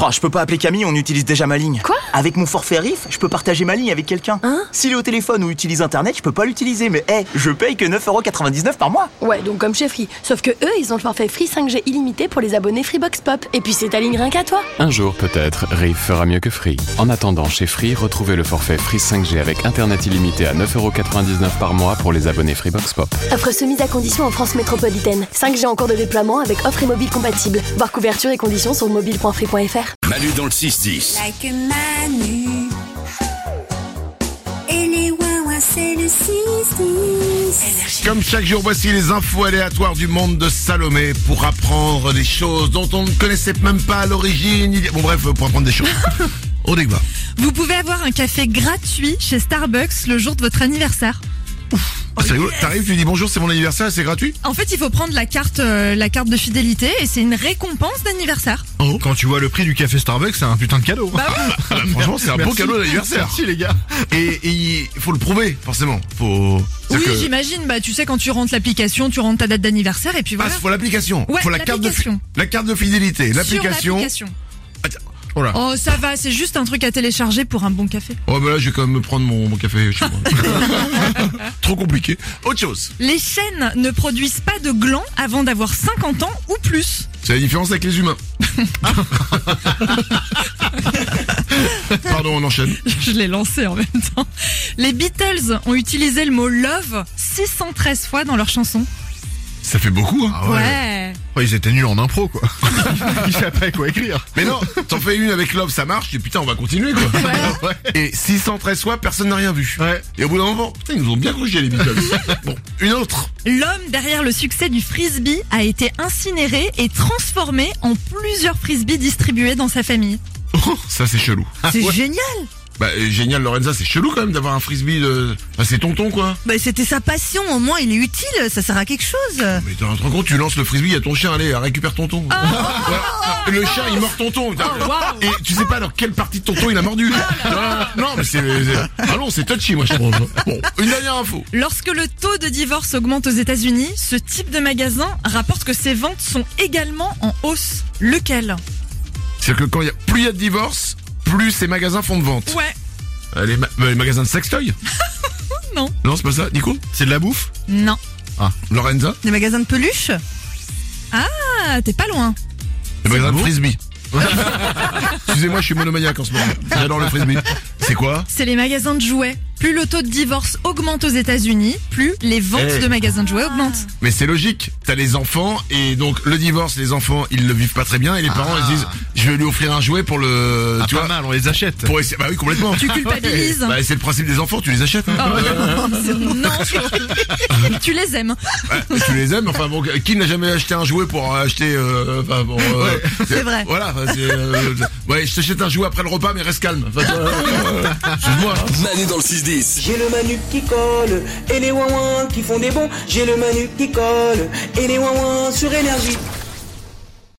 Oh, je peux pas appeler Camille, on utilise déjà ma ligne. Quoi ? Avec mon forfait RIF, je peux partager ma ligne avec quelqu'un. S'il est au téléphone ou utilise internet, je peux pas l'utiliser. Mais je paye que 9,99€ par mois. Ouais, donc comme chez Free. Sauf que eux, ils ont le forfait Free 5G illimité pour les abonnés Freebox Pop. Et puis c'est ta ligne rien qu'à toi. Un jour peut-être, RIF fera mieux que Free. En attendant, chez Free, retrouvez le forfait Free 5G avec internet illimité à 9,99€ par mois pour les abonnés Freebox Pop. Offre soumise à condition en France métropolitaine. 5G en cours de déploiement avec offre et mobile compatible. Voir couverture et conditions sur mobile.free.fr. Manu dans le 6-10. Like Manu. Et les ouin c'est le 6-10. Comme chaque jour, voici les infos aléatoires du monde de Salomé pour apprendre des choses dont on ne connaissait même pas à l'origine. Bon bref, pour apprendre des choses. On y va. Vous pouvez avoir un café gratuit chez Starbucks le jour de votre anniversaire. C'est rigolo. T'arrives, tu dis bonjour, c'est mon anniversaire, c'est gratuit. En fait, il faut prendre la carte de fidélité et c'est une récompense d'anniversaire. Oh. Quand tu vois le prix du café Starbucks, c'est un putain de cadeau. Bah oui. Franchement, c'est un beau cadeau d'anniversaire. Merci les gars. Et il faut le prouver, forcément. Faut. Oui, C'est-à-dire que- j'imagine. Bah, tu sais, quand tu rentres l'application, tu rentres ta date d'anniversaire et puis Ah, voilà. faut l'application. Ouais, Faut la carte l'application. la carte de fidélité, Sur l'application. l'application. Oh là. Oh, ça va, c'est juste un truc à télécharger pour un bon café. Oh bah là, je vais quand même me prendre mon café chez moi. Trop compliqué. Autre chose. Les chênes ne produisent pas de glands avant d'avoir 50 ans ou plus. C'est la différence avec les humains. Pardon, on enchaîne. Je l'ai lancé en même temps. Les Beatles ont utilisé le mot love 613 fois dans leur chanson. Ça fait beaucoup, hein. Ah ouais. Oh, ils étaient nuls en impro quoi. Ils savaient pas quoi écrire. Mais non, t'en fais une avec Love, ça marche, et putain, on va continuer, quoi. Ouais. Et 613 fois, personne n'a rien vu. Ouais. Et au bout d'un moment, putain, ils nous ont bien corrigé, les Beatles. Bon, une autre. L'homme derrière le succès du frisbee a été incinéré et transformé en plusieurs frisbees distribués dans sa famille. Oh, ça, c'est chelou. C'est génial. Bah, génial, Lorenza, c'est chelou quand même d'avoir un frisbee de... Bah, c'est tonton, quoi. Bah c'était sa passion, au moins il est utile, ça sert à quelque chose. Mais t'as un truc compte, tu lances le frisbee à ton chien, allez, récupère tonton. Ouais. Le chien, il mord tonton. Putain. Et tu sais pas dans quelle partie de tonton il a mordu. Non, mais ah non, c'est touchy, moi, je trouve. Bon, une dernière info. Lorsque le taux de divorce augmente aux États-Unis, ce type de magasin rapporte que ses ventes sont également en hausse. Lequel ? C'est-à-dire que quand plus il y a de divorce, plus ces magasins font de vente. Ouais. Les magasins de sextoy. Non. Non, c'est pas ça, Nico. C'est de la bouffe. Non. Lorenza. Les magasins de peluches. Ah, t'es pas loin. Les magasins de frisbee. Excusez-moi, je suis monomaniaque en ce moment. J'adore le frisbee. C'est quoi? C'est les magasins de jouets. Plus le taux de divorce augmente aux États-Unis, plus les ventes de magasins de jouets augmentent. Mais c'est logique. T'as les enfants et donc le divorce, les enfants, ils le vivent pas très bien et les parents ils se disent, je vais lui offrir un jouet pour le, Ah, tu pas vois, mal, on les achète. pour essayer. Bah oui, complètement. Tu culpabilises. Bah c'est le principe des enfants, tu les achètes. Hein. Non, tu les aimes. Ouais, tu les aimes. Enfin bon, qui n'a jamais acheté un jouet pour acheter, enfin bon. C'est vrai. Voilà. Ouais, je t'achète un jouet après le repas, mais reste calme. Enfin, excuse-moi. Hein. Manu dans le 6-10. J'ai le Manu qui colle et les ouin qui font des bons. J'ai le Manu qui colle et les ouin sur énergie.